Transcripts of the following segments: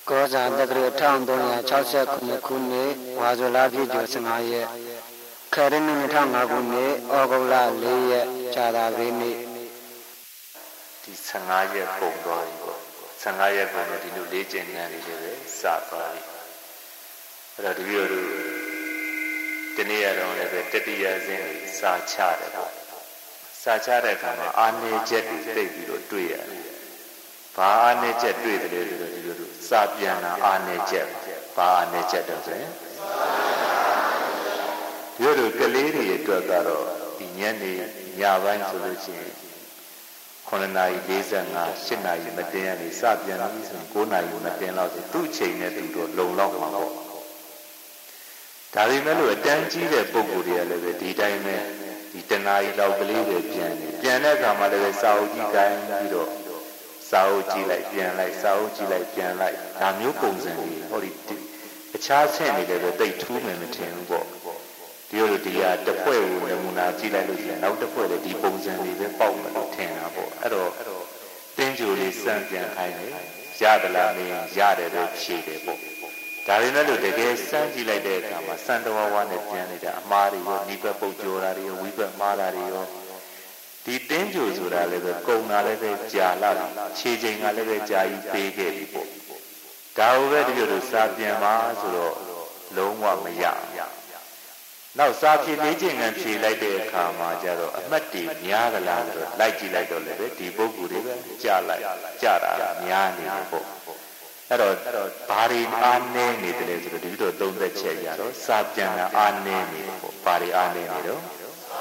ကောဇာတက္ကရာ1369ခုနှစ်ဝါဇလပြည့်ကျော်15ရက်ခရစ်နှစ်2005ခုနှစ်ဩဂုတ်လ4ရက်ကြာသာပတေးနေ့ဒီ15ရက်ပုံသွားပြီပေါ့15ရက်ပုံနဲ့ဒီလိုလေ့ကျင့်ခန်းလေးတွေပဲစသွားပြီအဲ့တော့ဒီလိုဒီနေ့ရတော့လည်းပဲတတိယဆင်းကိုစာချတယ်ပေါ့စာချတဲ့အခါမှာအာနေချက်တွေသိပြီးတော့တွေ့ရတယ်ဘာအာနေချက်တွေ့တယ်လို့ဒီလိုစာပြန်တာအာနေချက်ဘာအာနေချက်တော့ဆိုရင်ဒီလိုကလေးတွေအတွက်ကတော့ဒီညနေညပိုင်းဆိုလို့ရှိရင်9:45 8နာရီမတင်ရနေစပြန်ပြီဆိုရင်9နာရီမတင်တော့ဆိုသူ့ချိန်နဲ့သူတို့လုံလောက်မှာပေါ့ဒါပေမဲ့လို့အတန်းကြီးတဲ့ပုံကိုယ်တွေကလည်းပဲဒီတိုင်းပဲဒီတနာရီလောက်ကလေးပဲပြန်တဲ့အခါမှာလည်းစာအုပ်ကြီးကိုင်းပြီးတော့စာအုပ်ကြည့်လိုက်ပြန်လိုက်စာအုပ်ကြည့်လိုက်ပြန်လိုက်ဒါမျိုးပုံစံကြီးဟောဒီအခြားဆင့်နေလည်းပဲတိတ်ထူးမယ်မထင်ဘူးပေါ့ဒီလိုဒီကတစ်ဖွဲ့ကိုနမူနာကြည့်လိုက်လို့ရှိရင်နောက်တစ်ဖွဲ့လည်းဒီပုံစံလေးပဲပေါက်မယ်လို့ထင်တာပေါ့အဲ့တော့တင်းကြိုလေးစမ်းပြန်ခိုင်းတယ်ရသလားမင်းရတယ်လို့ဖြေတယ်ပေါ့ဒါပေမဲ့လို့တကယ်စမ်းကြည့်လိုက်တဲ့အခါမှာစံတဝါဝါနဲ့ပြန်နေတာအမားတွေရောနိဘက်ပုတ်ကြောတာတွေရောဝိဘက်မားတာတွေရောဒီတင်းကြိုဆိုတာလည်းပဲကုံတာလည်းပဲကြာလာခြေချိန်ကလည်းပဲကြာကြီးပေးခဲ့ပြီပေါ့ဒါဟုတ်ပဲဒီလိုစာပြန်ပါဆိုတော့လုံးဝမရနောက်စာဖြေလေးချိန်ကဖြေလိုက်တဲ့အခါမှာကျတော့အမှတ်တွေများသလားဆိုတော့လိုက်ကြည့်လိုက်တော့လည်းပဲဒီပုဂ္ဂိုလ်တွေပဲကြာတာများနေတယ်ပေါ့အဲ့တော့ဘာတွေအားနည်းနေတယ်လဲဆိုတော့ဒီလိုသုံးသက်ချက်ရတော့စာပြန်တာအားနည်းနေတယ်ပေါ့ဘာတွေအားနည်းနေတော့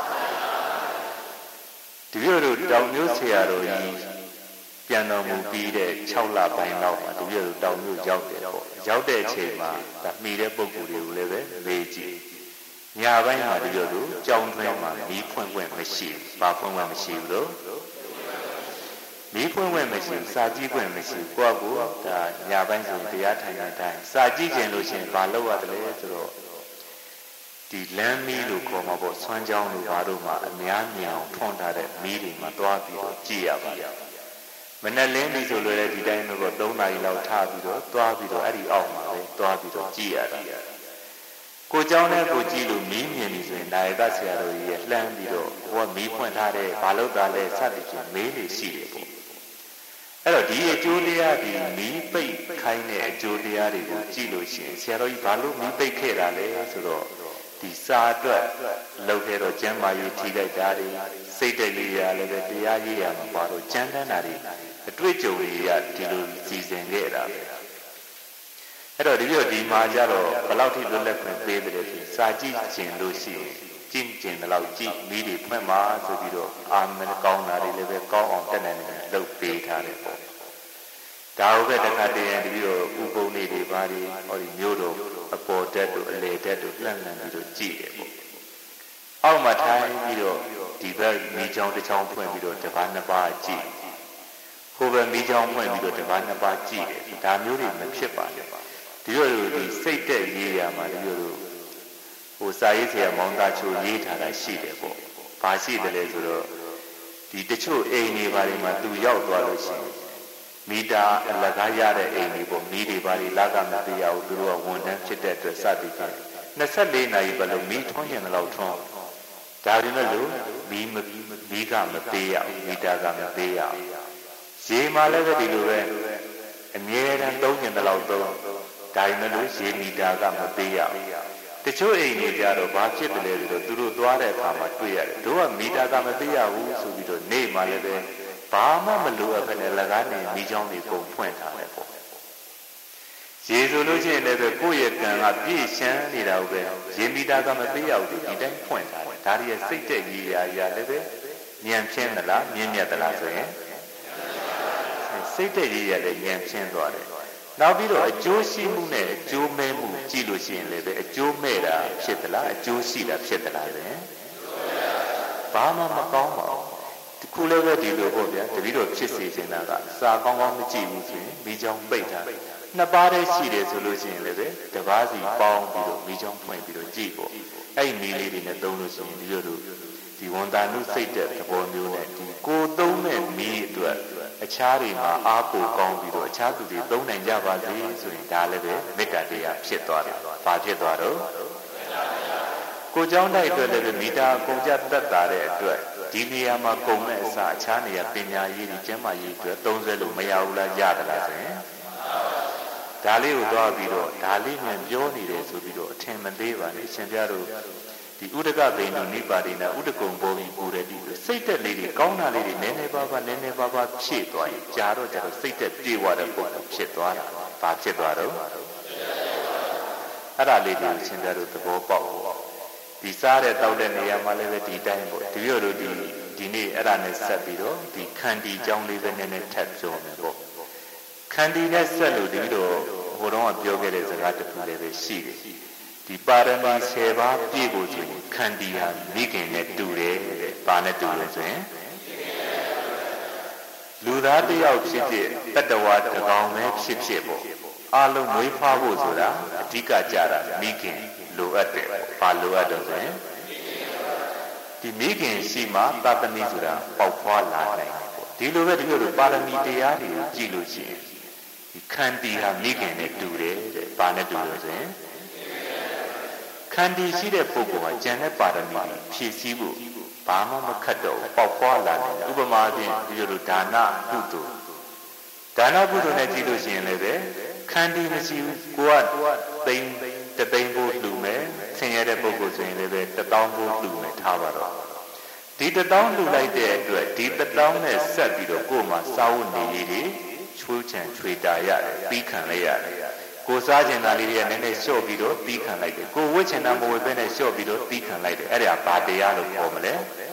ဒီလိုတောင်မျိုးဆရာတော်ကြီးပြန်တော်မူပြီးတဲ့6လပိုင်းလောက်မှာဒီလိုတောင်မျိုးရောက်တယ်ပေါ့ရောက်တဲ့အချိန်မှာဒါမှီတဲ့ပုဂ္ဂိုလ်တွေကိုလည်းပဲမေးကြည့်ညပိုင်းမှာဒီလိုကြောင်းတွင်းမှာမီးဖွင့်မရှိဘူးဘာဖွင့်မရှိဘူးလို့မီးဖွင့်မရှိစာကြည့်ဖွင့်မရှိကိုယ့်ကိုဒါညပိုင်းဆိုတရားထိုင်တဲ့အတိုင်းစာကြည့်ခြင်းလို့ရှိရင်ဘာလုပ်ရတယ်လဲဆိုတော့ဒီလမ်းမီးလို့ခေါ်မှာပေါ့ဆွမ်းကြောင်းလို့ဘာလို့မှအများမြင်အောင်ထွန်းထားတဲ့မီးတွေမှာတွားပြီးတော့ကြည့်ရပါတယ်မနဲ့လင်းပြီဆိုလို့လည်းဒီတိုင်းတော့3နာရီလောက်ထားပြီးတော့တွားပြီးတော့အဲ့ဒီအောက်မှာပဲတွားပြီးတော့ကြည့်ရတယ်ကိုเจ้าနဲ့ကိုကြည့်လို့မီးမြင်ပြီဆိုရင်နိုင်ကဆရာတော်ကြီးရဲ့လှမ်းပြီးတော့ဟိုကမီးဖွင့်ထားတဲ့ဘာလို့သားလဲစသဖြင့်မေးနေရှိတယ်ပေါ့အဲ့တော့ဒီအကျိုးတရားဒီမီးပိတ်ခိုင်းတဲ့အကျိုးတရားတွေကိုကြည့်လို့ရှိရင်ဆရာတော်ကြီးဘာလို့မီးပိတ်ခဲ့တာလဲဆိုတော့ဒီစာအတွက်လောက်ခဲ့တော့ကျမ်းမာရေးထိလိုက်တာတွေစိတ်တလေးရလည်းပဲတရားရေးရမှာပါတော့ကျမ်းတမ်းတာတွေအတွေ့အကြုံတွေကဒီလိုစီစဉ်ခဲ့တာပဲအဲ့တော့ဒီမှာကြတော့ဘယ်လောက်ထိလွတ်လပ်ခွင့်ပေးတယ်ဆိုစာကြည့်ခြင်းလို့ရှိရင်ကြည့်ခြင်းတဲ့လောက်ကြည့်မိတွေဖွင့်ပါဆိုပြီးတော့အာမန်ကောင်းတာတွေလည်းပဲကောင်းအောင်တက်နိုင်တယ်လုပ်ပေးထားတယ်ပေါ့ဒါဟုတ်ပဲတခါတည်းရင်ဒီလိုဥပုံလေးတွေပါဒီဟောဒီမျိုးတို့အပေါ်တက်တို့အလေတက်တို့လှမ်းလှမ်းပြီးတော့ကြည့်တယ်ပေါ့အောက်မှာထိုင်ပြီးတော့ဒီဘက်မိချောင်းတစ်ချောင်းဖွင့်ပြီးတော့တစ်ပါးနှစ်ပါးကြည့်ဟိုဘက်မိချောင်းဖွင့်ပြီးတော့တစ်ပါးနှစ်ပါးကြည့်တယ်ဒါမျိုးတွေမဖြစ်ပါနဲ့ဒီလိုဒီစိတ်တက်ရေးရမှာဒီလိုဟိုစာရေးဆရာမောင်သားချိုရေးထားတာရှိတယ်ပေါ့ဘာရှိတယ်လဲဆိုတော့ဒီတချို့အိမ်တွေဘာတွေမှာသူရောက်သွားလို့ရှိရင်မီတာအလကားရတဲ့အိမ်တွေပေါ့မီးတွေဘာတွေလာကမသိရဘူးသူတို့ကဝန်ထမ်းဖြစ်တဲ့အတွက်စသည်ဖြင့်24နာရီပဲလို့မီးထွန်းရင်တော့ထွန်းဒါပေမဲ့လို့မီးကမပေးရဘူးမီတာကမပေးရဘူးရေမှာလည်းပဲဒီလိုပဲအမြဲတမ်းသုံးရင်တော့သုံးဒါပေမဲ့လို့ရေမီတာကမပေးရဘူးတချို့အိမ်တွေကြတော့ဘာဖြစ်တယ်လဲဆိုတော့သူတို့သွားတဲ့အခါမှာတွေ့ရတယ်တို့ကမီတာကမပေးရဘူးဆိုပြီးတော့နေမှာလည်းပဲဘာမှမလိုအပ်ဘဲနဲ့လကားနေမိချောင်းတွေပုံဖွင့်ထားတယ်ပေါ့ရေဆိုလို့ရှိရင်လည်းပဲကိုယ့်ရဲ့ကံကပြည့်ရှမ်းနေတာဟုတ်ပဲရေမီတာကမပေးရဘူးဒီတိုင်းဖွင့်ထားတယ်ဒါတွေစိတ်တက်ကြီးရာလည်းပဲဉာဏ်ဖြင်းသလားမြင့်မြတ်သလားဆိုရင်စိတ်တက်ကြီးရလည်းဉာဏ်ဖြင်းသွားတယ်နောက်ပြီးတော့အကျိုးရှိမှုနဲ့အကျိုးမဲ့မှုကြည့်လို့ရှိရင်လည်းပဲအကျိုးမဲ့တာဖြစ်သလားအကျိုးရှိတာဖြစ်သလားဆိုရင်ဘာမှမကောင်းပါဘူးဒီခုလည်းပဲဒီလိုပေါ့ဗျာတတိတော့ဖြစ်စေချင်တာကစာကောင်းကောင်းမကြည့်ဘူးဆိုရင်မိချောင်းပိတ်တာနှစ်ပါးတည်းရှိတယ်ဆိုလို့ရှိရင်လည်းပဲတစ်ပါးစီပေါင်းပြီးတော့မိချောင်းဖွင့်ပြီးတော့ကြည့်ပေါ့အဲ့ဒီမိလေးတွေနဲ့သုံးလို့ရှိရင်ဒီလိုဒီဝန်တာနုစိတ်တဲ့သဘောမျိုးနဲ့ဒီကိုသုံးတဲ့မိအတွက်အခြားတွေမှာအားပိုကောင်းပြီးတော့အခြားသူတွေသုံးနိုင်ကြပါစေဆိုရင်ဒါလည်းပဲမေတ္တာတရားဖြစ်သွားတယ်။ဘာဖြစ်သွားတော့ကိုเจ้าတိုက်အတွက်လည်းမီတာကုန်ကြတတ်တာတဲ့အတွက်ဒီနေရာမှာကုန်မဲ့အစားအခြားနေရာပညာရေးဒီကျမ်းမာရေးအတွက်သုံးစွဲလို့မရဘူးလားရတယ်လားဆိုရင်ဒါလေးကိုသွားပြီးတော့ဒါလေးမြန်ပြောနေတယ်ဆိုပြီးတော့အထင်မသေးပါနဲ့ရှင်ပြတို့ဒီဥဒကဘိန္ဒုနိပါတိနာဥဒကုံဘောပြီးပူရတိစိတ်သက်လေးတွေကောင်းတာလေးတွေနည်းနည်းပါးပါးဖြည့်သွားရင်ကြာတော့စိတ်သက်ပြေဝတဲ့ပုံဖြစ်သွားတာ။ဘာဖြစ်သွားတော့အဲ့ဒါလေးတွေရှင်ပြတို့သဘောပေါက်ဒီစားတဲ့တောက်တဲ့နေရာမှာလည်းပဲဒီတိုင်းပေါ့ဒီလိုတို့ဒီနေ့အဲ့ဒါနဲ့ဆက်ပြီးတော့ဒီခန္တီကြောင်းလေးပဲနည်းနည်းထပ်ပြောမယ်ပေါ့ခန္တီနဲ့ဆက်လို့ဒီလိုဟိုတော့ပြောခဲ့တဲ့စကားတစ်ခုလည်းပဲရှိတယ်ဒီပါရမီ10ပါးပြည့်ဖို့ဆိုရင်ခန္တီဟာမိခင်နဲ့တူတယ်တဲ့။ဘာနဲ့တူလဲဆိုရင်လူသားတစ်ယောက်ဖြစ်ဖြစ်တတ္တဝါတစ်ကောင်ပဲဖြစ်ဖြစ်ပေါ့အလုံးမွေးဖွားဖို့ဆိုတာအဓိကကြတာမိခင်လိုအပ်တယ်။ဘာလိုအပ်တော့ဆိုရင်ဒီမိခင်ရှိမှသာသမီဆိုတာပေါက်ဖွားလာနိုင်တယ်ပေါ့ဒီလိုပဲဒီလိုပါရမီတရားတွေကိုကြည့်လို့ရှိရင်ဒီခန္တီဟာမိခင်နဲ့တူတယ်တဲ့။ဘာနဲ့တူလဲဆိုရင်ခန္တီရှိတဲ့ပုဂ္ဂိုလ်ဟာဉာဏ်နဲ့ပါရမီဖြည့်ဆည်းဖို့ဘာမှမခက်တော့ပေါက်ဖွားလာတယ်ဥပမာဖြင့်ဒီလိုဒါနကုသိုလ်နဲ့ကြည့်လို့ရှိရင်လည်းပဲခန္တီမရှိဘူးကိုကသိန်းဖို့လှူမယ်ဆင်းရဲတဲ့ပုဂ္ဂိုလ်ဆိုရင်လည်းပဲ1000ဖို့လှူမယ်ထားပါတော့ဒီ1000လှူလိုက်တဲ့အတွက်ဒီ1000နဲ့ဆက်ပြီးတော့ကိုယ်မှာစာဝတ်နေရေးတွေချိုးချံချွေတာရတယ်ပြီးခံလိုက်ရတယ်ကိုစားကျင်တာလေးတွေကနည်းနည်းလျှော့ပြီးတော့ပြီးခံလိုက်တယ်ကိုဝတ်ချင်တာမဝတ်ဘဲနဲ့လျှော့ပြီးတော့ပြီးခံလိုက်တယ်အဲ့ဒါဘာတရားလို့ခေါ်မလဲ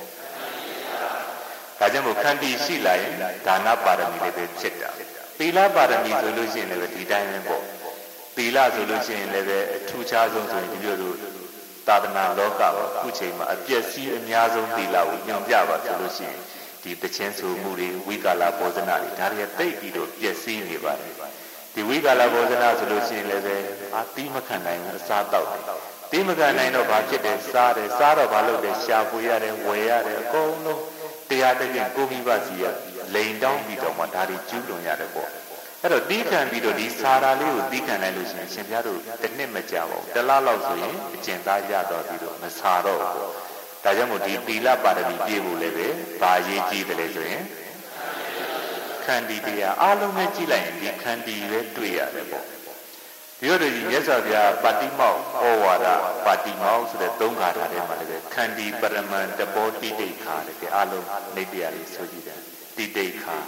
ဒါကြောင့်မို့ခန္တီရှိလာရင်ဒါနပါရမီလေးပဲဖြစ်တာသီလပါရမီဆိုလို့ရှိရင်လည်းဒီတိုင်းပဲပေါ့သီလဆိုလို့ရှိရင်လည်းအထူးခြားဆုံးဆိုရင်ဒီလိုလိုသာသနာလောကပေါ့အခုချိန်မှာအပျက်စီးအများဆုံးသီလကိုညွှန်ပြပါဆိုလို့ရှိရင်ဒီတခြင်းဆိုမှုတွေဝိကာလဘောဇနာတွေဒါတွေတိတ်ပြီးတော့ပျက်စီးနေပါတယ်ဒီဝိကာလဘောဇနာဆိုလို့ရှိရင်လည်းတီးမခံနိုင်ဘူးအစားတောက်တယ်တီးမခံနိုင်တော့ဘာဖြစ်တယ်စားတော့ဘာလုပ်လဲရှာဖွေရတယ်ဝယ်ရတယ်အကုန်လုံးတရားတည်းကိုမိဘစီရလိန်တောင်းပြီးတော့မှဒါတွေကျူးလွန်ရတယ်ပေါ့အဲ့တော့တီးခံပြီးတော့ဒီစာရာလေးကိုတီးခံနိုင်လို့ရှိရင်ရှင်ပြတို့တစ်နှစ်မကြာပါဘူးတစ်လလောက်ဆိုရင်အကျင့်သားရတော့ပြီးတော့မစာတော့ဘူးပေါ့ဒါကြောင့်မို့ဒီသီလပါရမီပြည့်ဖို့လည်းပဲဘာရေးကြည့်တယ်လဲဆိုရင်ခန္တီတရားအလုံးနဲ့ကြည့်လိုက်ရင်ဒီခန္တီပဲတွေ့ရတယ်ပေါ့ဒီလိုဒီမြတ်စွာဘုရားပါတိမောက်ဩဝါဒပါတိမောက်ဆိုတဲ့သုံးခါထားထဲမှာလည်းခန္တီပရမန်တဘောတိတိခါတဲ့အလုံးနေတရားလေးဆိုကြည့်တယ်တိတိခါ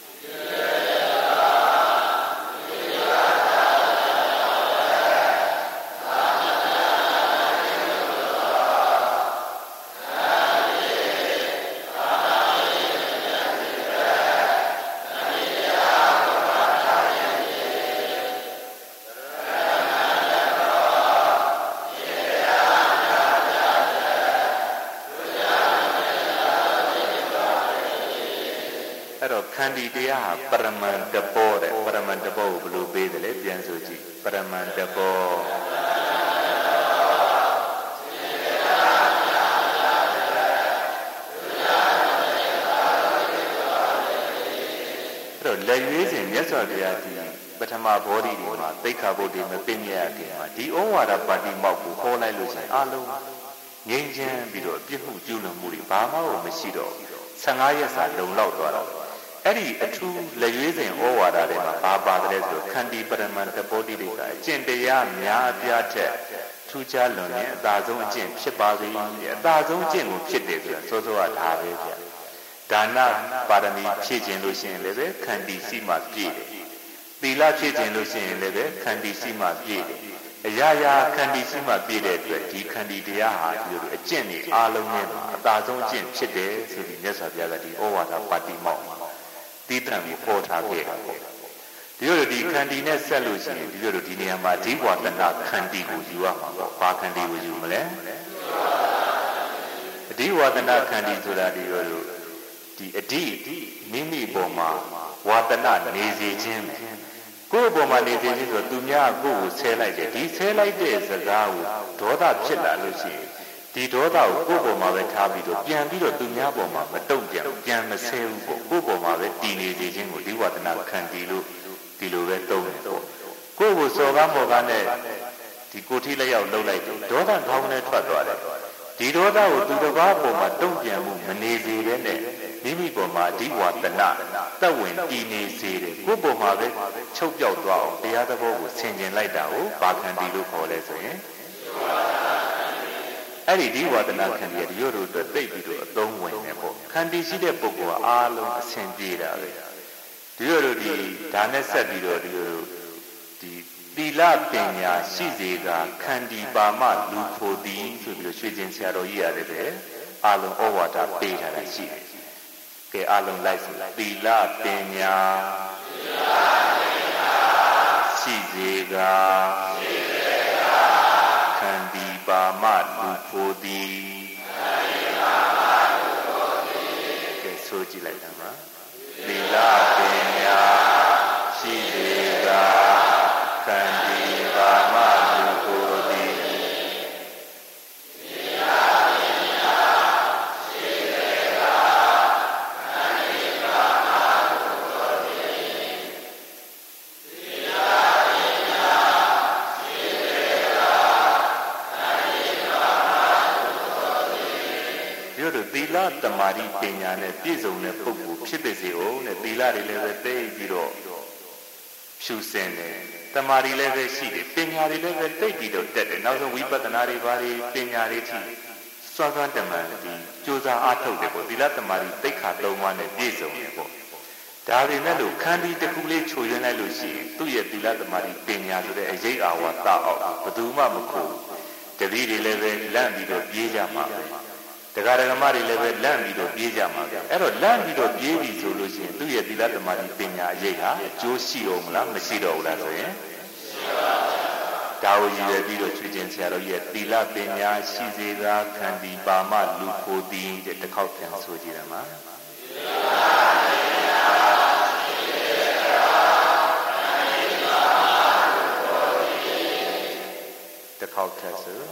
ခန္တီတရားဟာပရမန်တဘောတဲ့ပရမန်တဘောကိုဘယ်လိုပေးတယ်လဲပြန်ဆိုကြည့်ပရမန်တဘောအဲ့တော့လက်ရွေးစဉ်မြတ်စွာဘုရားဒီပထမဘောဓိတွေမှာသိက္ခာပုဒ်တွေမသိမြတ်ခင်မှာဒီဩဝါဒပါတိမောက်ကိုဟောလိုက်လို့ရှိရင်အလုံးငြိမ်းချမ်းပြီးတော့အပြစ်မှုကျူးလွန်မှုတွေဘာမှမရှိတော့15ရက်စာလုံလောက်သွားတော့အဲ့ဒီအထူးလက်ရွေးစဉ်ဩဝါဒတွေမှာဘာပါတယ်ဆိုခန္တီပရမန်တဘောတိတွေကအကျင့်တရားများအပြားထက်ထူးခြားလွန်ရင်အသာဆုံးအကျင့်ဖြစ်ပါစေအသာဆုံးအကျင့်ကိုဖြစ်တယ်ဆိုတာစောစောကဒါပဲဗျဒါနပါရမီဖြည့်ခြင်းလို့ရှိရင်လည်းခန္တီရှိမှပြည့်တယ်သီလဖြည့်ခြင်းလို့ရှိရင်လည်းခန္တီရှိမှပြည့်တယ်အရာရာခန္တီရှိမှပြည့်တဲ့အတွက်ဒီခန္တီတရားဟာဒီလိုအကျင့်တွေအားလုံးနဲ့အသာဆုံးအကျင့်ဖြစ်တယ်ဆိုပြီးမြတ်စွာဘုရားကဒီဩဝါဒပါတိမောက်တိတ္တံကိုပေါ်ထားခဲ့တာပေါ့ဒီလိုဒီခန္တီနဲ့ဆက်လို့ရှိရင်ဒီလိုဒီနေရာမှာဒီဝါဒနာခန္တီကိုယူရမှာပေါ့ဘာခန္တီကိုယူမလဲအဓိဝါဒနာခန္တီဆိုတာဒီလိုဒီအဓိမိမိပေါ်မှာဝါဒနာနေစေခြင်းကိုယ့်ပေါ်မှာနေစေခြင်းဆိုသူများကိုယ့်ကိုဆဲလိုက်တယ်ဒီဆဲလိုက်တဲ့စကားကိုဒေါသဖြစ်လာလို့ရှိရင်ဒဒီဒေါသကိုကိုယ့်ပေါ်မှာပဲထားပြီးတော့ပြန်ပြီးတော့သူများပေါ်မှာမတုံ့ပြန်မဆဲဘူးပေါ့ကိုယ့်ပေါ်မှာပဲတည်နေစေခြင်းကိုဒီဝဒနာခန္တီလို့ဒီလိုပဲသုံးတယ်ပေါ့ကိုယ့်ကိုစော်ကားမော်ကားနဲ့ဒီကိုထိလက်ရောက်လှုပ်လိုက်တယ်ဒေါသခေါင်းနဲ့ထွက်သွားတယ်ဒီဒေါသကိုသူတစ်ပါးပေါ်မှာတုံ့ပြန်မှုမနေစေတဲ့နဲ့မိမိပေါ်မှာဒီဝဒနာတက်ဝင်တည်နေစေတယ်ကိုယ့်ပေါ်မှာပဲချုပ်ပြောက်သွားအောင်တရားသဘောကိုဆင်ခြင်လိုက်တာကိုဘာခန္တီလို့ခေါ်လဲဆိုရင်အဲ့ဒီဝါဒနာခန္တီရတို့အတွက်သိပြီးတော့အသုံးဝင်နေပေါ့ခန္တီရှိတဲ့ပုဂ္ဂိုလ်ကအားလုံးအဆင်ပြေတာပဲဒီတို့ဒီဒါနဲ့ဆက်ပြီးတော့ဒီသီလပညာရှိစေကခန္တီပါမလူဖို့သည်ဆိုပြီးတော့ရွှေကျင်ဆရာတော်ကြီးရတယ်ပဲအားလုံးဩဝါဒပေးထားတာရှိတယ်ကဲအားလုံးလိုက်ဆိုသီလပညာရှိစေကခန္တီပါမလူဖို့သည်ကဲဆိုကြည့်လိုက်တာမှာသီလပညာရှိစေကခန္တီပါမလူဖို့သည်သီလတမာတိပညာနဲ့ပြည့်စုံတဲ့ပုဂ္ဂိုလ်ဖြစ်ပါစေဦးနဲ့သီလတွေလည်းပဲသိပြီးတော့ဖြူစင်တယ်တမာတိလည်းပဲရှိတယ်ပညာတွေလည်းပဲသိပြီးတော့တက်တယ်နောက်ဆုံးဝိပဿနာတွေဘာတွေပညာတွေထိစွမ်းစွမ်းတမန်ဒီကြိုးစားအားထုတ်တယ်ပေါ့သီလတမာတိသိက္ခာ၃ပါးနဲ့ပြည့်စုံတယ်ပေါ့ဒါပေမဲ့လို့ခန္တီတစ်ခုလေးချိုရင်းလိုက်လို့ရှိရင်သူ့ရဲ့သီလတမာတိပညာဆိုတဲ့အရေးအာဝါသအောင်ဘယ်သူမှမခိုးတပည့်တွေလည်းပဲလန့်ပြီးတော့ပြေးကြမှာပဲတရားဓမ္မတွေလည်းပဲလန့်ပြီးတော့ပြေးကြမှာဗျအဲ့တော့လန့်ပြီးတော့ပြေးပြီဆိုလို့ရှိရင်သူ့ရဲ့သီလဓမ္မတွေပညာအရေးဟာအကျိုးရှိအောင်မလားမရှိတော့ဘူးလားဆိုရင်ဒါကိုရည်ရွယ်ပြီးတော့ချွေချင်းဆရာတော်ရဲ့သီလပညာရှိစေသာခန္တီပါမလူဖို့သည်တဲ့တစ်ခေါက်ပြန်ဆိုကြည့်ရမှာတစ်ခေါက်ထပ်ဆို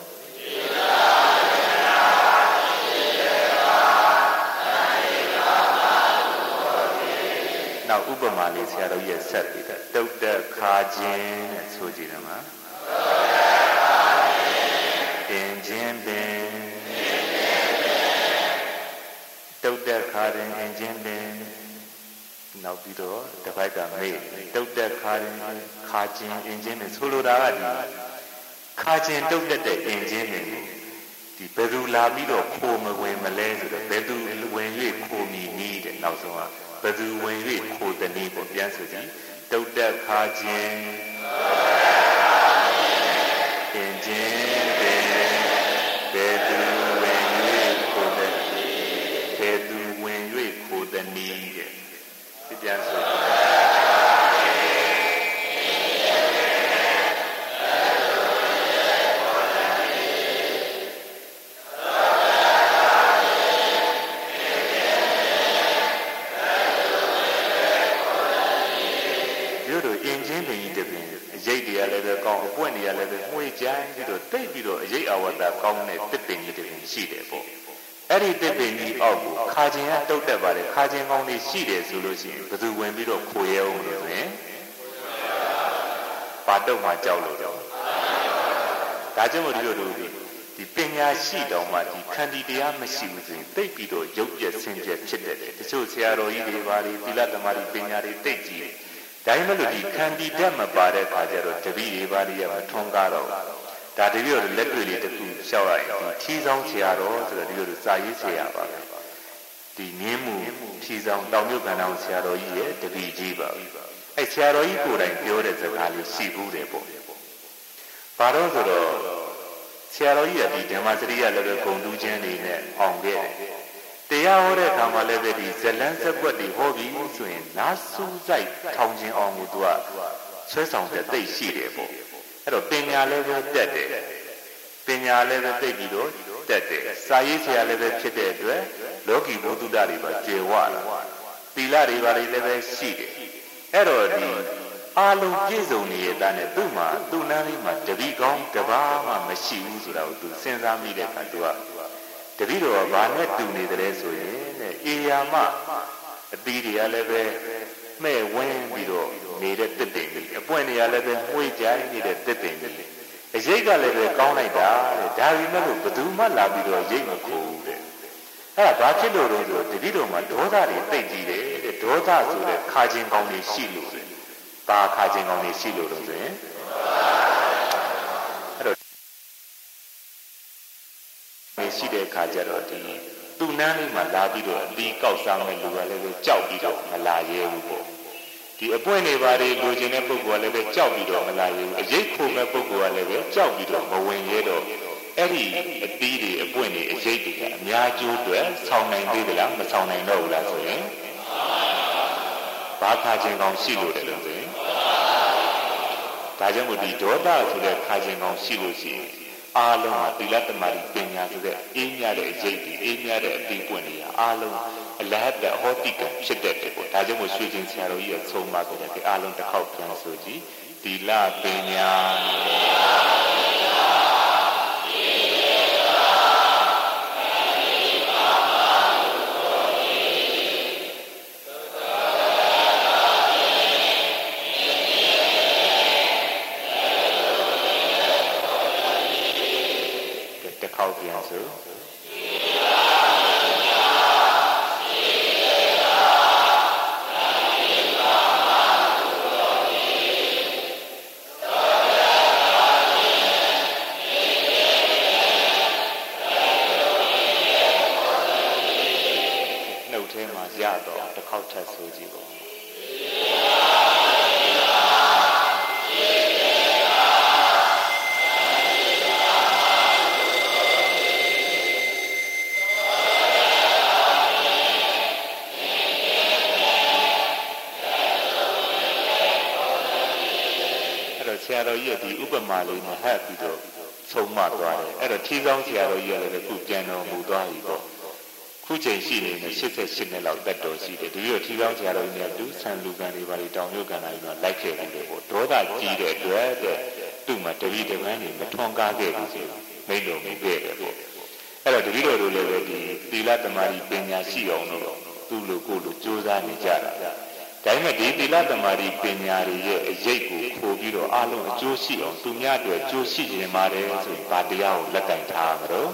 နောက်ဥပမာလေးဆရာတော်ရဲ့ဆက်ပြီးတော့တုတ်တက်ခါခြင်းနဲ့ဆိုကြည့်တယ်မှာပင်ခြင်းပင်တုတ်တက်ခါခြင်းအင်ခြင်းပင်နောက်ပြီးတော့တပိုက်ကမေးတုတ်တက်ခါခြင်းခါခြင်းအင်ခြင်းပင်ဆိုလိုတာကဒီခါခြင်းတုတ်တက်တဲ့အင်ခြင်းပင်ဒီဘယ်သူလာပြီးတော့ခိုးမဝင်မလဲဆိုတော့ဘယ်သူဝင်၍ခိုးမိနီးတဲ့နောက်ဆုံးကဘယ်သူဝင်၍ခိုးတဲ့နည်းပေါ့ပြန်ဆိုကြည့်တုတ်တက်ခါခြင်းအင်ခြင်းပင်ဘယ်သူဝင်၍ခိုးတဲ့ဘယ်သူဝင်၍ခိုးတဲ့နည်းတဲ့ပြန်ဆိုရိတ်တွေကလည်းပဲကောင်းအပွင့်တွေကလည်းပဲမှွေကြိုင်းပြီးတော့တိတ်ပြီးတော့အရိတ်အဝတ္တကောင်းတဲ့တစ်ပင်ကြီးတစ်ပင်ရှိတယ်ပေါ့အဲ့ဒီတစ်ပင်ကြီးအောက်ကိုခါခြင်းကတုတ်တက်ပါတယ်ခါခြင်းကောင်းလေးရှိတယ်ဆိုလို့ရှိရင်ဘယ်သူဝင်ပြီးတော့ခိုရဲအောင်လို့ဆိုရင်ဘာတုတ်မှကြောက်လို့တော့ဒါကြောင့်မို့ဒီပညာရှိတော်မှဒီခန္တီတရားမရှိဘူးဆိုရင်တိတ်ပြီးတော့ရုပ်ပြက်ဆင်းပြက်ဖြစ်တယ်တချို့ဆရာတော်ကြီးတွေဘာတွေသီလဓမ္မတွေပညာတွေတိတ်ကြည့်ဒါမှမဟုတ်ဒီခန္တီတက်မပါတဲ့ခါကျတော့တပည့်တွေဘာတွေရမထွန်းကားတော့ဒါတပည့်တို့လက်တွေ့လေးတစ်ခုရှောက်ရရင်ဒီထီဆောင်ဆရာတော်ဆိုတော့ဒီလိုစာရေးဆရာပါပဲဒီမြင်းမှုထီဆောင်တောင်မြုပ်ကံတော်ဆရာတော်ကြီးရဲ့တပည့်ကြီးပါအဲဆရာတော်ကြီးကိုယ်တိုင်ပြောတဲ့စကားလေးရှိဘူးတယ်ပေါ့ဘာလို့ဆိုတော့ဆရာတော်ကြီးကဒီဓမ္မစရိယလည်းပဲဂုံတူးခြင်းတွေနဲ့အောင်ခဲ့တယ်တရားဟောတဲ့အခါမှာလည်းပဲဒီဇလန်းစက်ွက်တွေဟောပြီးဆိုရင်နားစူးစိုက်ထောင်ခြင်းအောင်ကိုသူကဆွဲဆောင်တဲ့သိရှိတယ်ပေါ့အဲ့တော့ပညာလည်းပဲတက်တယ်ပညာလည်းပဲသိပြီးတော့တက်တယ်စာရေးဆရာလည်းပဲဖြစ်တဲ့အတွက်လောကီဘုဒ္ဓတွေပါကျေဝလာသီလတွေပါလည်းပဲရှိတယ်အဲ့တော့ဒီအားလုံးပြည့်စုံနေတဲ့သားနဲ့သူ့မှာသူ့နားလေးမှာတပည့်ကောင်းတပါးမှမရှိဘူးဆိုတာကိုသူစဉ်းစားမိတဲ့အခါသူကတပည့်တော်ကဘာနဲ့တူနေတယ်ဆိုရင်တဲ့အေယာမအသီးတွေကလည်းပဲမဲ့ဝင်းပြီးတော့နေတဲ့တစ်တိမ်လေးအပွင့်တွေကလည်းပဲမှွေးကြိုင်းနေတဲ့တစ်တိမ်လေးအရေးကလည်းပဲကောင်းလိုက်တာတဲ့ဒါပေမဲ့လို့ဘယ်သူမှလာပြီးတော့ရိတ်မခိုးဘူးတဲ့အဲ့ဒါဘာဖြစ်လို့လဲဆိုတော့တပည့်တော်မှာဒေါသတွေတိတ်ကြီးတယ်တဲ့ဒေါသဆိုတဲ့ခါချင်းကောင်းတွေရှိလို့တဲ့ဘာခါချင်းကောင်းတွေရှိလို့လို့ဆိုရင်အဲ့တော့ရှိတဲ့အခါကျတော့ဒီသူ့နန်းလေးမှာလာပြီးတော့အတီးကောက်စားမဲ့လူကလည်းပဲကြောက်ပြီးတော့မလာရဲဘူးပေါ့ဒီအပွင့်နေပါလေလူချင်းတဲ့ပုဂ္ဂိုလ်ကလည်းပဲကြောက်ပြီးတော့မလာရဲဘူးအရေးခိုမဲ့ပုဂ္ဂိုလ်ကလည်းပဲကြောက်ပြီးတော့မဝင်ရဲတော့အဲ့ဒီအတီးတွေအပွင့်တွေအရေးတွေကအများကျိုးအတွက်ဆောင်းနိုင်သေးသလားမဆောင်းနိုင်တော့ဘူးလားဆိုရင်ဘာခါချင်းကောင်းရှိလို့တယ်လို့ဆိုရင်ဒါကြောင့်မို့ဒီဒေါသဆိုတဲ့ခါချင်းကောင်းရှိလို့ရှိရင်အားလုံးဟာသီလသမာဓိပညာဆိုတဲ့အေးမြတဲ့အရေးတွေအေးမြတဲ့အပြီးပွင့်တွေအားလုံးအလဟတ်ဟောတိကဖြစ်တဲ့ပေပေါ့ဒါကြောင့်မို့ရွှေချင်းဆရာတော်ကြီးရဲ့သုံးပါဆိုတဲ့ဒီအားလုံးတစ်ခေါက်ပြန်ဆိုကြည့်သီလပညာခေါက်ပြန်ဆိုနှုတ်ထဲမှာရတော့တစ်ခေါက်ထပ်ဆိုကြည့်ပါဆရာတော်ကြီးကဒီဥပမာလေးနဲ့ဟပ်ပြီးတော့ဆုံးမသွားတယ်အဲ့တော့ထီးကောင်းဆရာတော်ကြီးကလည်းခုပြန်တော်မူသွားပြီပေါ့ခုချိန်ရှိနေတယ်88နှစ်လောက်တက်တော်ရှိတယ်ဒီလိုထီးကောင်းဆရာတော်ကြီးနဲ့သူဆန်လူကန်တွေပါလေတောင်မြို့ကန်တိုင်းမှာလိုက်ခဲ့ပြီးတော့ဒေါသကြီးတဲ့အတွက်သူ့မှာတပည့်တပန်းတွေမထွန်းကားခဲ့ဘူးဆိုမိတ်တော်မူခဲ့တယ်ပေါ့အဲ့တော့တပည့်တော်တို့လည်းပဲဒီသီလသမာဓိပညာရှိအောင်လို့သူ့လိုကိုယ်လိုကြိုးစားနေကြတာဒါပေမဲ့ဒီသီလသမာဓိပညာတွေရဲ့အရေးကိုခိုးပြီးတော့အလုံးအကျိုးရှိအောင်သူများအတွက်အကျိုးရှိခြင်းပါတယ်ဆိုရင်ဗာတရားကိုလက်ကင်ထားမှာတော့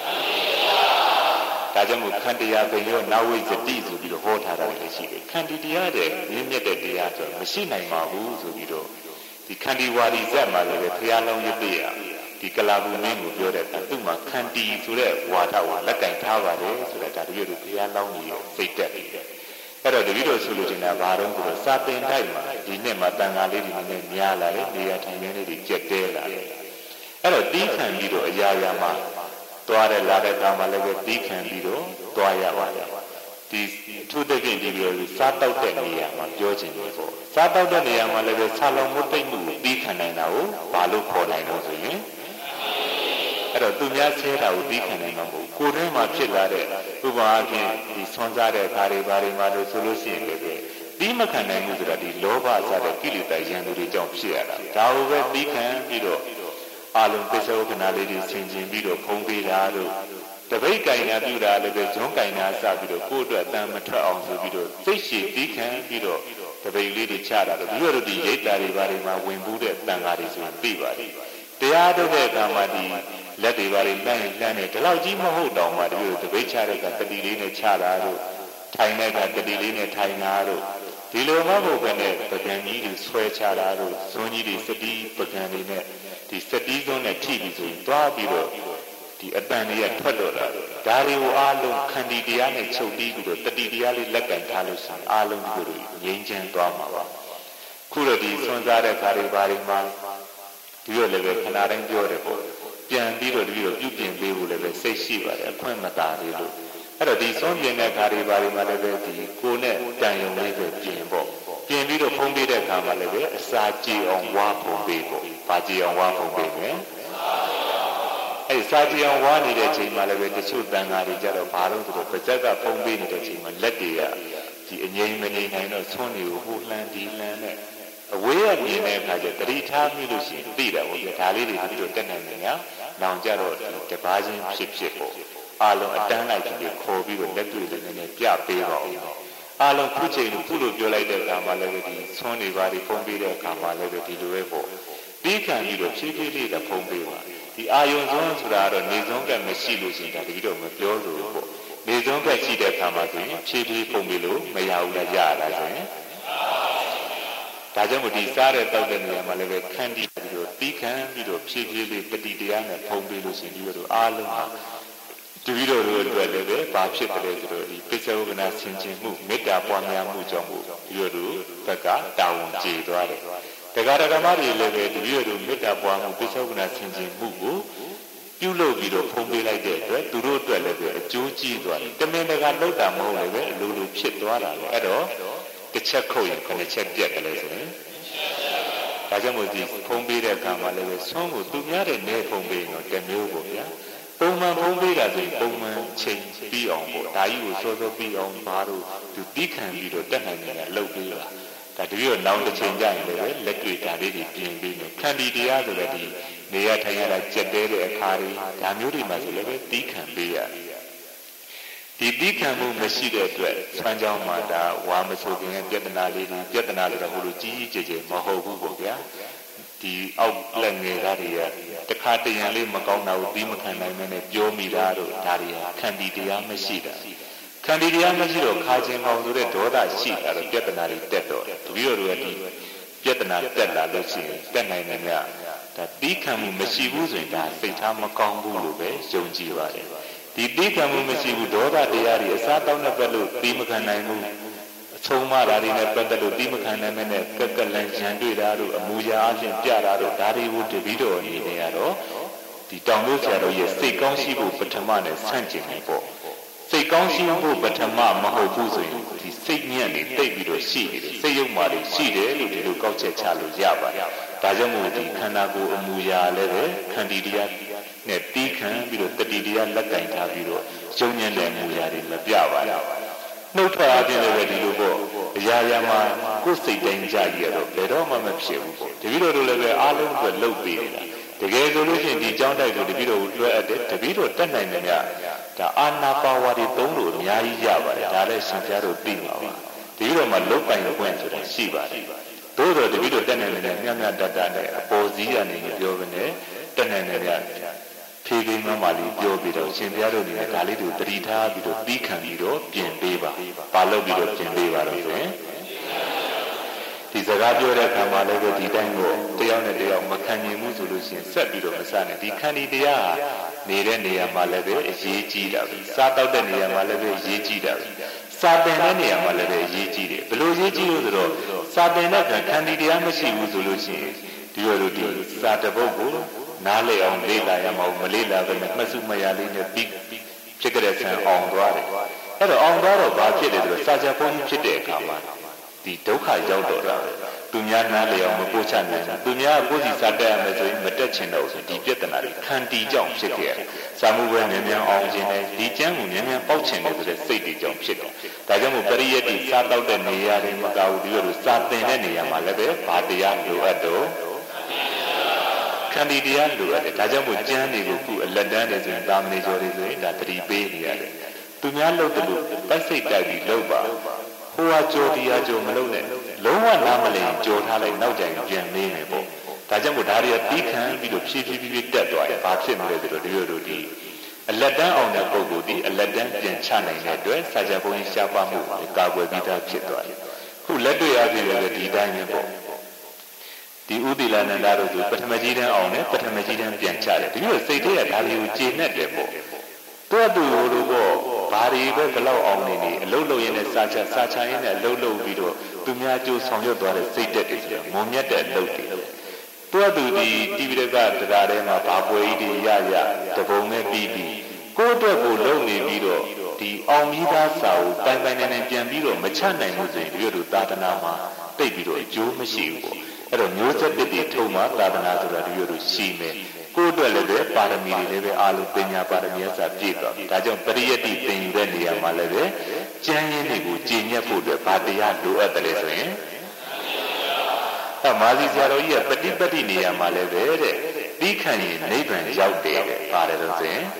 ဒါကြောင့်မို့ခန္တီယာပင်ရောနာဝိဇတိဆိုပြီးတော့ဟောထားတာလည်းရှိတယ်ခန္တီတရားတဲ့မြင့်မြတ်တဲ့တရားဆိုမရှိနိုင်ပါဘူးဆိုပြီးတော့ဒီခန္တီဝါဒီဇက်မှာလည်းဘုရားလုံးရပြည့်ရဒီကလာဘူးမင်းကိုပြောတဲ့အခါသူ့မှာခန္တီဆိုတဲ့ဝါဒကိုလက်ကင်ထားပါတယ်ဆိုတော့ဒါတကယ်လို့ဘုရားလောင်းကြီးကိုစိတ်တက်ပြီးတယ်အဲ့တော့တပည့်တော်ဆိုလို့ချင်တာဘာတော့ဆိုတော့စာပင်တိုက်မှာဒီနှစ်မှာတန်ခါလေးတွေနည်းနည်းများလာတယ်နေရာထိုင်ခင်းလေးတွေကျက်တဲလာတယ်အဲ့တော့တီးခံပြီးတော့အရာရာမှာသွားတဲ့လာတဲ့ကမှာလည်းပဲတီးခံပြီးတော့သွားရပါတယ်ဒီထုတကင်းဒီလိုစားတောက်တဲ့နေရာမှာပြောချင်တယ်ပေါ့စားတောက်တဲ့နေရာမှာလည်းပဲဆာလောင်မုတ်တိတ်မှုကိုတီးခံနိုင်တာကိုဘာလို့ခေါ်နိုင်လို့ဆိုရင်အဲ့တော့သူများဆဲတာကိုတီးခံနိုင်မှာမဟုတ်ကိုယ်ထဲမှာဖြစ်လာတဲ့ဥပမာအဖြစ်ဒီဆွမ်းစားတဲ့ခါတွေဘာတွေမှာလို့ဆိုလို့ရှိရင်လည်းတီးမခံနိုင်ဘူးဆိုတာဒီလောဘစတဲ့ကိလေသာရန်သူတွေကြောင့်ဖြစ်ရတာဒါကိုပဲတီးခံပြီးတော့အာလုံးပစ္စောကနာလေးတွေဆင်ခြင်ပြီးတော့ဖုံးပေးတာတို့တပိတ်ကင်နာပြုတာလည်းပဲဂျွန်းကင်နာစပြီးတော့ကိုယ့်အတွက်အတန်မထွက်အောင်ဆိုပြီးတော့သိရှိတီးခံပြီးတော့တပိတ်လေးတွေချတာတို့ပြီးတော့ဒီရိတ်တာတွေဘာတွေမှာဝင်ဘူးတဲ့တန်ဃာတွေဆိုရင်သိပါတယ်တရားထုတ်တဲ့အခါမှာဒီလက်တွေဘာတွေလှမ်းနေဒီလောက်ကြီးမဟုတ်တော့မှဒီလိုတပိတ်ချတဲ့ကတတိလေးနဲ့ချတာတို့ထိုင်တဲ့ကတတိလေးနဲ့ထိုင်တာတို့ဒီလိုမှမဟုတ်ဘဲနဲ့ပကံကြီးတွေဆွဲချတာတို့ဇွန်းကြီးတွေစတိပကံတွေနဲ့ဒီစတိဇွန်းနဲ့ထိပြီးဆိုရင်တွားပြီးတော့ဒီအတန်တွေကထွက်တော့တာဒါတွေကိုအားလုံးခန္တီတရားနဲ့ချုပ်တီးပြီးတော့တတိတရားလေးလက်ကင်ထားလို့ဆိုရင်အားလုံးဒီလိုငြိမ်းချမ်းသွားမှာပါခုတော့ဒီဆွမ်းစားတဲ့ခါတွေဘာတွေမှာဒီလိုလည်းပဲခဏတိုင်းပြောတယ်ပေါ့ပြန်ပြီးတော့ပြုပြင်ပေးဖို့လည်းပဲစိတ်ရှိပါတယ်အခွင့်မသာသေးလို့အဲ့တော့ဒီစွန့်ပြင်တဲ့ခါတွေဘာတွေမှာလည်းပဲဒီကိုယ်နဲ့တန်ရုံလေးပဲပြင်ပေါ့ပြင်ပြီးတော့ဖုံးပေးတဲ့ခါမှာလည်းပဲအစာကြည်အောင်ဝါဖုံးပေးပေါ့ဘာကြည်အောင်ဝါဖုံးပေးမယ်အဲ့စာကြည်အောင်ဝါနေတဲ့ချိန်မှာလည်းပဲတချို့တန်ဃာတွေကြတော့ဘာလို့ဆိုတော့ပါဇက်ကဖုံးပေးနေတဲ့ချိန်မှာလက်တွေကဒီအငြိမ်မနေနိုင်တော့ဆွန့်တွေကိုဟိုလှမ်းဒီလှမ်းနဲ့အဝေးရမြင်တဲ့အခါကျတတိထားမိလို့ရှိရင်သိတာပေါ့ဗျာဒါလေးတွေပြီးတော့တက်နိုင်တယ်ညာနောင်ကြတော့တပါးချင်းဖြစ်ပေါ့အားလုံးအတန်းလိုက်ပြီးခေါ်ပြီးတော့လက်တွေ့လေးနည်းနည်းပြပေးပါဦးအားလုံးခုချိန်ခုလိုပြောလိုက်တဲ့အခါမှာလည်းဒီဆွမ်းနေပါဒီဖုံးပေးတဲ့အခါမှာလည်းဒီလိုပဲပေါ့ပြီးခံပြီးတော့ဖြည်းဖြည်းလေးကဖုံးပေးပါဒီအာယုံစွန်းဆိုတာကတော့နေစွန်းကမရှိလို့ရှိရင်ဒါတတိတော့မပြောလို့ပေါ့နေစွန်းကရှိတဲ့အခါမှာဆိုရင်ဖြည်းဖြည်းဖုံးပေးလို့မရဘူးလားရတာဆိုရင်ဒါကြောင့်မို့ဒီစားတဲ့တောက်တဲ့နေရာမှာလည်းပဲခန္တီပြီးတော့ပြီးခံပြီးတော့ဖြည်းဖြည်းလေးတတိတရားနဲ့ဖုံးပေးလို့ရှိရင်ဒီလိုအားလုံးဟာတပည့်တော်တို့အတွက်လည်းပဲဘာဖြစ်တယ်လဲဆိုတော့ဒီပိဿဝကနာဆင်ခြင်မှုမေတ္တာပွားများမှုကြောင့်မို့ဒီလိုတို့ဘက်ကတာဝန်ကျေသွားတယ်တရားဓမ္မတွေလည်းပဲတပည့်တော်တို့မေတ္တာပွားမှုပိဿဝကနာဆင်ခြင်မှုကိုပြုလုပ်ပြီးတော့ဖုံးပေးလိုက်တဲ့အတွက်သူတို့အတွက်လည်းပဲအကျိုးကြီးသွားတယ်တမင်တကာလောက်တာမဟုတ်လည်းပဲအလိုလိုဖြစ်သွားတာလေအဲ့တော့တစ်ချက်ခုတ်ရင်9ချက်ပြတ်တယ်လေဆိုရင်ဒါကြောင့်မို့ဒီဖုံးပေးတဲ့အခါမှာလည်းပဲဆွမ်းကိုသူများတဲ့နေဖုံးပေးရင်တော့တစ်မျိုးပေါ့ဗျာပုံမှန်ဖုံးပေးတာဆိုရင်ပုံမှန်ချိန်ပြီးအောင်ပေါ့ဒါကြီးကိုစောစောပြီးအောင်ဘာလို့သူတီးခံပြီးတော့တက်နိုင်နေတာလုပ်ပေးတာဒါတပြီးတော့နောက်တစ်ချိန်ကျရင်လည်းလက်တွေ့ဒါလေးတွေပြင်ပြီးနေခန္တီတရားဆိုတဲ့ဒီနေရထိုင်ရတာကြက်တဲတဲ့အခါတွေဒါမျိုးတွေမှာဆိုလည်းပဲတီးခံပေးရဒီတီးခံမှုမရှိတဲ့အတွက်ဆွမ်းကြောင်းမှာဒါဝါမဆိုခင်ရဲ့ပြဿနာလေးတွေပြဿနာတွေတော့ဟိုလိုကြီးကြီးကျယ်ကျယ်မဟုတ်ဘူးပေါ့ဗျာဒီအောက်လက်ငယ်သားတွေကတခါတရံလေးမကောင်းတာကိုပြီးမခံနိုင်မနဲ့ပြောမိတာတို့ဒါတွေဟာခန္တီတရားမရှိတာခန္တီတရားမရှိတော့ခါခြင်းပေါင်းဆိုတဲ့ဒေါသရှိတာတော့ပြဿနာတွေတက်တော့တပည့်တော်တို့ကဒီပြဿနာတက်လာလို့ရှိရင်တက်နိုင်တယ်များဒါပြီးခံမှုမရှိဘူးဆိုရင်ဒါစိတ်ထားမကောင်းဘူးလို့ပဲယုံကြည်ပါတယ်ဒီပြီးခံမှုမရှိဘူးဒေါသတရားတွေအစားတောင်းတဲ့ဘက်လို့ပြီးမခံနိုင်ဘူးဆုံးမတာတွေနဲ့ပတ်သက်လို့ပြီးမခံနိုင်မဲ့ကက်ကလန်ရန်တွေ့တာတို့အမူအရာအချင်းပြတာတို့ဒါတွေကိုတပည့်တော်အနေနဲ့ကတော့ဒီတောင်လို့ဆရာတော်ရဲ့စိတ်ကောင်းရှိဖို့ပထမနဲ့ဆန့်ကျင်နေပေါ့စိတ်ကောင်းရှိဖို့ပထမမဟုတ်ဘူးဆိုရင်ဒီစိတ်ညံ့နေတိတ်ပြီးတော့ရှိနေတယ်စိတ်ယုံမာတွေရှိတယ်လို့ဒီလိုကောက်ချက်ချလို့ရပါတယ်ဒါကြောင့်မို့ဒီခန္ဓာကိုယ်အမူအရာလည်းပဲခန္တီတရားနဲ့တီးခံပြီးတော့တတိတရားလက်ကင်ထားပြီးတော့ယုံညံ့တဲ့အမူအရာတွေမပြပါဘူးနှုတ်ထွက်အပြင်လည်းပဲဒီလိုပေါ့အရာရာမှာကိုယ်စိတ်တိုင်းကြရတော့ဘယ်တော့မှမဖြစ်ဘူးပေါ့တပည့်တော်တို့လည်းပဲအားလုံးအတွက်လှုပ်ပေးနေတာတကယ်ဆိုလို့ရှိရင်ဒီကြောင်းတိုက်ကိုတပည့်တော်ကိုလွှဲအပ်တယ်တပည့်တော်တက်နိုင်တယ်များဒါအာနာပါဝါတွေသုံးလို့အများကြီးရပါတယ်ဒါလည်းရှင်ပြတို့သိမှာပါတပည့်တော်မှာလုတ်ပိုင်ခွင့်ဆိုတာရှိပါတယ်သို့တော်တပည့်တော်တက်နိုင်တယ်မြတ်မြတ်တတ်နဲ့အပေါ်စည်းရနေပြောပဲနဲ့တက်နိုင်တယ်များဖြေကိန်းမှလေးပြောပြီးတော့ရှင်ပြတို့နေဒါလေးတို့တတိထားပြီးတော့ပြီးခံပြီးတော့ပြင်ပေးပါဘာလို့ပြီးတော့ပြင်ပေးပါတော့ဆိုရင်ဒီစကားပြောတဲ့အခါမှာလည်းဒီတိုင်းကိုတယောက်နဲ့တယောက်မခံနိုင်ဘူးဆိုလို့ရှိရင်ဆက်ပြီးတော့မစနဲ့ဒီခန္တီတရားနေတဲ့နေရာမှာလည်းပဲအရေးကြီးတာပဲစားတောက်တဲ့နေရာမှာလည်းပဲအရေးကြီးတာပဲစာပင်တဲ့နေရာမှာလည်းပဲအရေးကြီးတယ်ဘယ်လိုအရေးကြီးလို့ဆိုတော့စာပင်တဲ့ခန္တီတရားမရှိဘူးဆိုလို့ရှိရင်ဒီလိုဒီစာတပုတ်ကိုနားလေအောင်လေ့လာရမအောင်မလေ့လာဘဲနဲ့မှတ်စုမရလေးနဲ့ပြီးဖြစ်ကြတဲ့ဆံအောင်သွားတယ်အဲ့တော့အောင်သွားတော့ဘာဖြစ်တယ်ဆိုတော့စာချဘုန်းကြီးဖြစ်တဲ့အခါမှာဒီဒုက္ခရောက်တော့တာသူများနားလေအောင်မပို့ချနိုင်ဘူးသူများကိုယ်စီစာတက်ရမယ်ဆိုရင်မတက်ချင်တော့ဆိုဒီပြဿနာတွေခန္တီကြောင့်ဖြစ်ခဲ့တယ်စာမှုပဲမြန်မြန်အောင်ခြင်းနဲ့ဒီကျမ်းကိုမြန်မြန်ပေါက်ချင်တယ်ဆိုတဲ့စိတ်တွေကြောင့်ဖြစ်တယ်ဒါကြောင့်မို့ပရိယတ်တိစာတောက်တဲ့နေရာတွေမကဘူးဒီလိုစာသင်တဲ့နေရာမှာလည်းပဲဘာတရားလိုအပ်တော့ခန္တီတရားလိုအပ်တယ်ဒါကြောင့်မို့ကျမ်းတွေကိုခုအလက်တန်းနေဆိုရင်တာမဏေကျော်တွေဆိုရင်ဒါတတိပေးနေရတယ်သူများလုပ်တယ်လို့ပိုက်စိတ်တိုက်ပြီးလုပ်ပါဟိုဟာကြော်ဒီဟာကြော်မလုပ်နဲ့လုံးဝနားမလည်ကြော်ထားလိုက်နောက်ကြရင်ပြန်မေးမယ်ပေါ့ဒါကြောင့်မို့ဒါတွေကပြီးခံပြီးတော့ဖြည်းဖြည်းတက်သွားတယ်ဘာဖြစ်မလဲဆိုတော့ဒီလိုဒီအလက်တန်းအောင်တဲ့ပုံကိုဒီအလက်တန်းပြန်ချနိုင်တဲ့အတွက်စာချဘုန်းကြီးရှားပါမှုကာကွယ်ပြီးသားဖြစ်သွားတယ်ခုလက်တွေ့အပြင်လည်းဒီတိုင်းပဲပေါ့ဒီဥတိလနန္ဒတို့ကပထမကြီးတန်းအောင်နဲ့ပထမကြီးတန်းပြန်ချတယ်ဒီလိုစိတ်ထဲကဒါတွေကိုကျေနပ်တယ်ပေါ့သူ့တို့ပေါ့ဘာတွေပဲဘလောက်အောင်နေနေအလုတ်လုတ်ရင်းနဲ့စာချရင်းနဲ့အလုတ်လုတ်ပြီးတော့သူများကြိုးဆောင်ရွက်သွားတဲ့စိတ်တက်တွေဆိုတော့မုံမြတ်တဲ့အလုတ်တွေသူဒီတိပိဋကတရားထဲမှာဘာပွဲကြီးတွေရတပုံနဲ့ပြီးကိုယ့်အတွက်ကိုလုံနေပြီးတော့ဒီအောင်ပြီးသားစာကိုပိုင်နိုင်ပြန်ပြီးတော့မချနိုင်ဘူးဆိုရင်ဒီလိုသာသနာမှာတိတ်ပြီးတော့အကျိုးမရှိဘူးပေါ့အဲ့တော့မျိုးဆက်တစ်တွေထုံမှာသာသနာဆိုတာဒီလိုရှိမယ်ကိုယ်အတွက်လည်းပဲပါရမီတွေလည်းပဲအာလုံးပညာပါရမီအစပြည့်သွားပြီဒါကြောင့်ပရိယတ်တိသင်ယူတဲ့နေရာမှာလည်းပဲကျမ်းရင်းတွေကိုကျင့်ညက်ဖို့အတွက်ဗာတရားလိုအပ်တယ်ဆိုရင်မာစီဆရာတော်ကြီးကပฏิပတ်တိနေရာမှာလည်းပဲတဲ့ပြီးခံရင်နိဗ္ဗာန်ရောက်တယ်တဲ့ပါတယ်လို့ဆိုရင်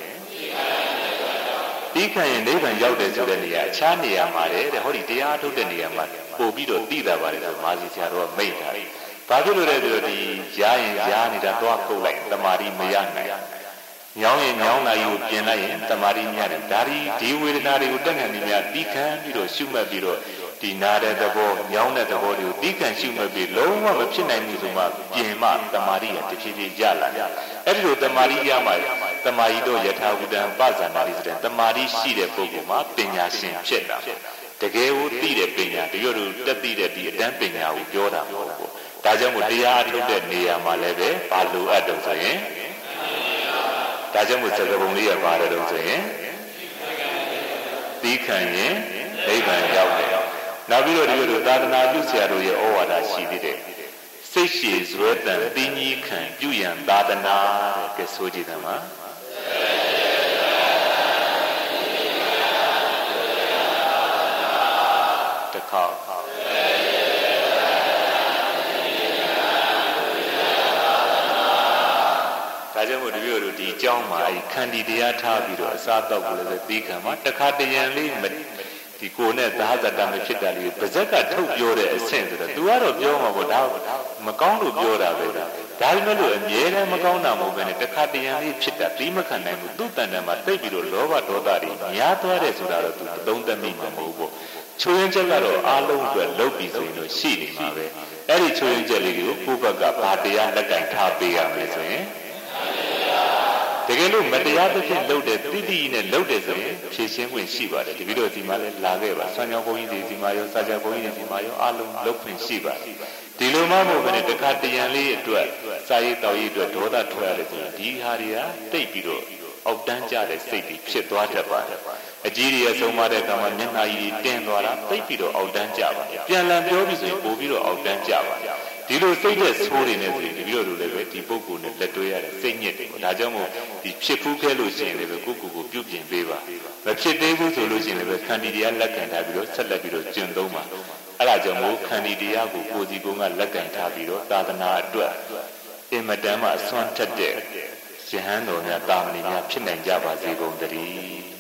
ပြီးခံရင်နိဗ္ဗာန်ရောက်တယ်ဆိုတဲ့နေရာအခြားနေရာမှာတဲ့ဟောဒီတရားထုတ်တဲ့နေရာမှာပို့ပြီးတော့သိတာပါတယ်ဆိုမာစီဆရာတော်ကမိတ်တာဘာဖြစ်လို့လဲဆိုတော့ဒီရားရင်ရားနေတာတော့ကုတ်လိုက်တမာရီမရနိုင်ညောင်းရင်ညောင်းလာယူပြင်လိုက်ရင်တမာရီမရတယ်ဒါဒီဝေဒနာတွေကိုတက်ခံနေများပြီးခံပြီးတော့ရှုမှတ်ပြီးတော့ဒီနာတဲ့သဘောညောင်းတဲ့သဘောတွေကိုပြီးခံရှုမှတ်ပြီးလုံးဝမဖြစ်နိုင်ဘူးဆိုမှပြင်မှတမာရီကတဖြည်းဖြည်းရလာတယ်အဲ့ဒီလိုတမာရီရမှတမာရီတော့ယထာဝုဒံပဇာနာရီဆိုတဲ့တမာရီရှိတဲ့ပုဂ္ဂိုလ်မှာပညာရှင်ဖြစ်တာတကယ်ကိုသိတဲ့ပညာတရွတ်တို့တက်သိတဲ့ဒီအတန်းပညာကိုပြောတာမဟုတ်ဘူးဒါကြောင့်မို့တရားထုတ်တဲ့နေရာမှာလည်းပဲဘာလိုအပ်တော့ဆိုရင်ဒါကြောင့်မို့စကားပုံလေးရပါတယ်တော့ဆိုရင်သီးခံရင်နိဗ္ဗာန်ရောက်တယ်နောက်ပြီးတော့ဒီလိုသာသနာပြုဆရာတို့ရဲ့ဩဝါဒရှိသေးတယ်စိတ်ရှည်ဇွဲတန်သင်ကြီးခံပြုရန်သာသနာတဲ့ကဲဆိုကြည့်တယ်မှာတခါဒါကြောင့်မို့တပည့်တို့ဒီအကြောင်းမှာအဲခန္တီတရားထားပြီးတော့အစားတောက်ကိုလည်းသီးခံမှာတခါတရံလေးဒီကိုနဲ့သဟဇတမဖြစ်တာလေးပါဇက်ကထုတ်ပြောတဲ့အဆင့်ဆိုတော့ तू ကတော့ပြောမှာပေါ့ဒါမကောင်းလို့ပြောတာပဲဒါပေမဲ့လို့အမြဲတမ်းမကောင်းတာမဟုတ်ဘဲနဲ့တခါတရံလေးဖြစ်တာပြီးမခံနိုင်ဘူးသူ့တန်တန်မှာတိတ်ပြီးတော့လောဘဒေါသတွေများသွားတယ်ဆိုတာတော့ तू အသုံးသမိမှာမဟုတ်ဘူးချိုးရင်းချက်ကတော့အားလုံးအတွက်လုပ်ပြီးဆိုရင်တော့ရှိနေမှာပဲအဲ့ဒီချိုးရင်းချက်လေးကိုကိုယ့်ဘက်ကဘာတရားလက်ကင်ထားပေးရမယ်ဆိုရင်တကယ်လို့မတရားသဖြင့်လုပ်တဲ့တိတိနဲ့လုပ်တယ်ဆိုရင်ဖြည့်ရှင်းခွင့်ရှိပါတယ်တပည့်တော်ဒီမှာလည်းလာခဲ့ပါဆံကြောင်းဘုန်းကြီးတွေဒီမှာရောစာကြဘုန်းကြီးတွေဒီမှာရောအားလုံးလုပ်ခွင့်ရှိပါတယ်ဒီလိုမှမဟုတ်ဘဲနဲ့တခါတရံလေးအတွက်စာရေးတော်ရေးအတွက်ဒေါသထွက်ရတယ်ဆိုရင်ဒီဟာတွေကတိတ်ပြီးတော့အောက်တန်းကြတဲ့စိတ်တွေဖြစ်သွားတတ်ပါတယ်အကြီးတွေအဆုံးမတဲ့အခါမှာမျက်နှာကြီးတင်းသွားတာတိတ်ပြီးတော့အောက်တန်းကြပါတယ်ပြန်လည်ပြောပြီးဆိုရင်ပို့ပြီးတော့အောက်တန်းကြပါတယ်ဒီလိုစိတ်သက်ဆိုးတွေနဲ့ဆိုရင်တပည့်တော်တို့လည်းပဲဒီပုဂ္ဂိုလ်နဲ့လက်တွဲရတဲ့စိတ်ညစ်တယ်ဒါကြောင့်မို့ဒီဖြစ်ဖူးခဲလို့ရှိရင်လည်းပဲကိုယ့်ကိုယ်ကိုပြုပြင်ပေးပါမဖြစ်သေးဘူးဆိုလို့ရှိရင်လည်းပဲခန္တီတရားလက်ခံထားပြီးတော့ဆက်လက်ပြီးတော့ကျင့်သုံးပါအဲ့ဒါကြောင့်မို့ခန္တီတရားကိုကိုယ်စီကိုယ်ကလက်ခံထားပြီးတော့သာသနာအတွက်အင်မတန်မှအစွမ်းထက်တဲ့ယဟန်တော်များတာမဏေများဖြစ်နိုင်ကြပါစေကုန်သတည်း